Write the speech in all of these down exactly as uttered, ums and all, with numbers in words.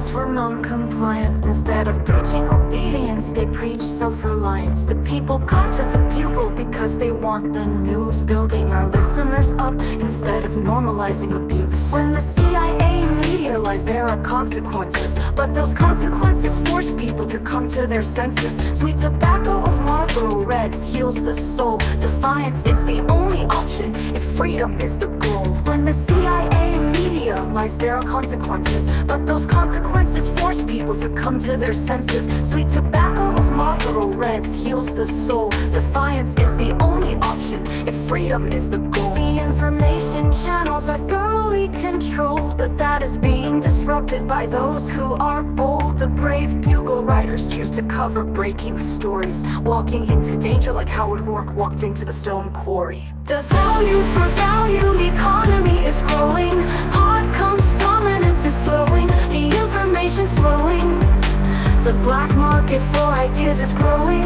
followers were non-compliant. Instead of preaching obedience, they preach self-reliance. The people come to the Bugle because they want the news, building our listeners up instead of normalizing abuse. When the C I A media lies, there are consequences, but those consequences force people to come to their senses. Sweet tobacco of Marlboro Reds heals the soul. Defiance is the only option if freedom is the goal. When the C I A media lies, there are consequences, but those consequences force people to come to their senses. Sweet tobacco of Marlboro Reds heals the soul. Defiance is the only option if freedom is the goal. The information channels are thoroughly controlled, but that is being disrupted by those who are bold. The brave Bugle writers choose to cover breaking stories, walking into danger like Howard Rourke walked into the stone quarry. The value for value economy is growing. Hard comes dominance is slowing. The information's flowing. The black market for ideas is growing.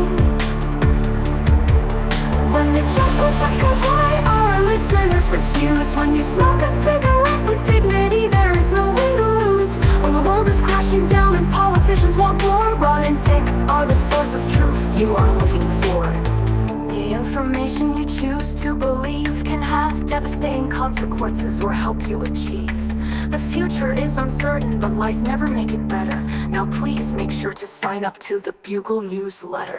When the jungles must comply, our listeners refuse. When you smoke a cigarette with dignity, there is no way to lose. When the world is crashing down and politicians want more, Rod and Dick are the source of truth you are looking for. The information you choose to believe can have devastating consequences or help you achieve. The future is uncertain, but lies never make it better. Now please make sure to sign up to the Bugle newsletter.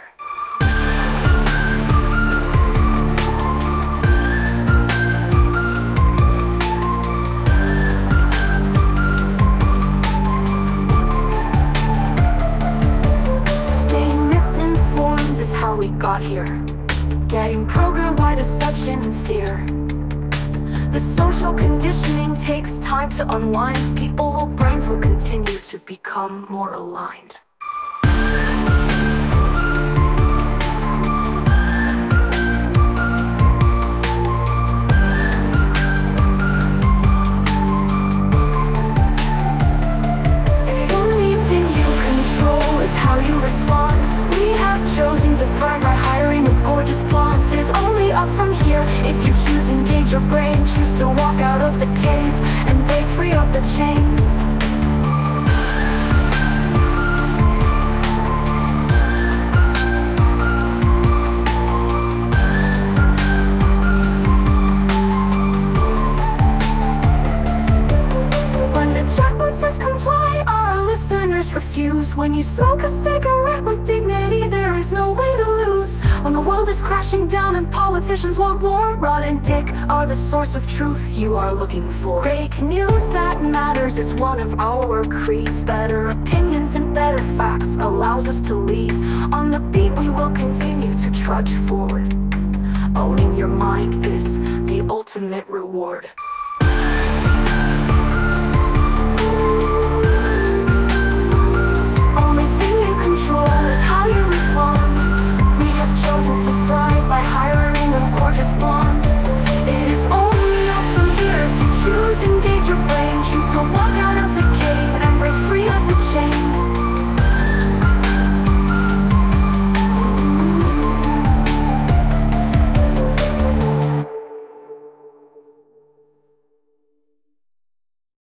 Staying misinformed is how we got here, getting programmed by deception and fear. The social conditioning takes time to unwind. People's brains will continue to become more aligned. The only thing you control is how you respond. We have chosen to thrive by hiring a gorgeous blonde. It's only up from here if you choose engage your brain. Choose to walk out of the cave and break free of the chains. When the jackpot says comply, our listeners refuse. When you smoke a cigarette with dignity, there is no way to lose. When the world is crashing down and politicians want more, Rod and Dick are the source of truth you are looking for. Fake news that matters is one of our creeds. Better opinions and better facts allows us to lead. On the beat we will continue to trudge forward. Owning your mind is the ultimate reward.